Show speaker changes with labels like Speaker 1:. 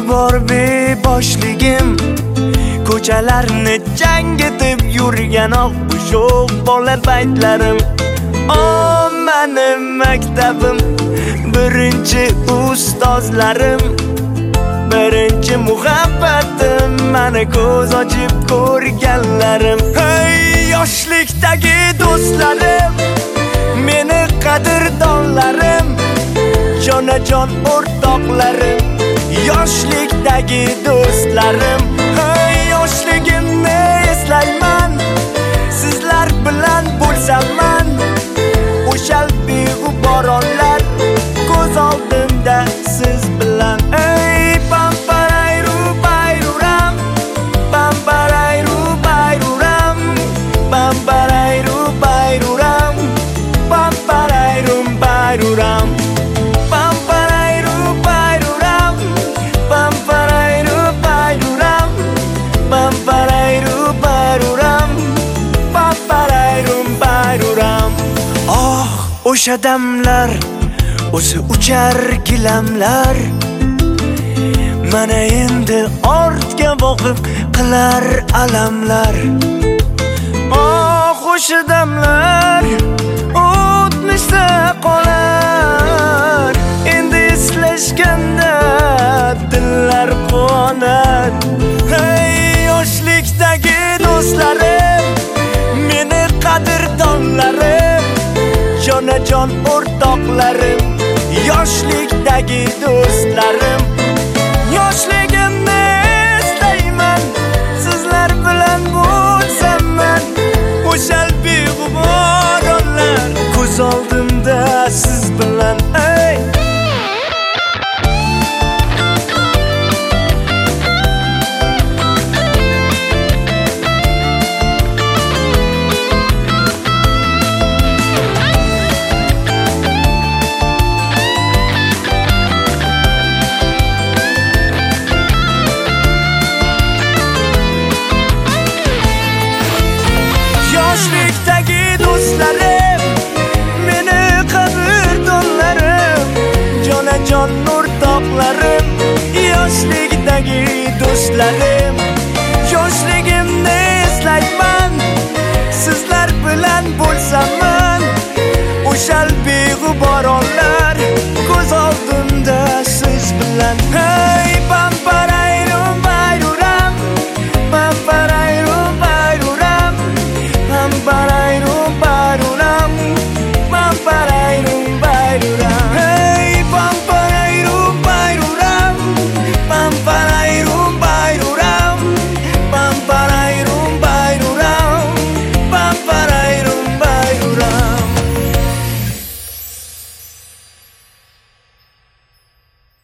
Speaker 1: bor beboshligim, ko'chalarni jang etib yurgan o'shoq bola paytlarim. Mening maktabim, birinchi ustozlarim, birinchi muhabbatim, meni ko'z ochib ko'rganlarim. Hey, yoshlikdagi do'stlarim, meni qadrdonlarim, jonajon o'rtoqlarim, yoshlikdagi do'stlarim. Hey, yoshligimni eslayman, sizlar bilan bo'lsaman. O'shal beg'uboronlar ko'z oldimda siz bilan. Ey, pamparayru bayruram, pamparayru bayruram, pamparayru bayruram, pamparayrum bayruram, pamparayru bayruram, pamparayru bayruram, pamparayru bayruram, pamparayrum bayruram. O'sha damlar, o'zi uchar gilamlar, mana endi ortga boqib qilar alamlar. O'sha damlar o'tmishda qolar, endi eslashganda dillar qonar. Hey, yoshlikdagi do'stlarim, meni qadrdonlarim, jonajon o'rtoqlarim, yoshlikdagi do'stlarim. Yoshligimni eslayman, sizlar bilan bo'lsaman. O'shal beg'uboronlar ko'z oldimda siz bilan. Ey, yoshlikdagi do'stlarim, meni qadrdonlarim, jonajon o'rtoqlarim, yoshlikdagi do'stlarim.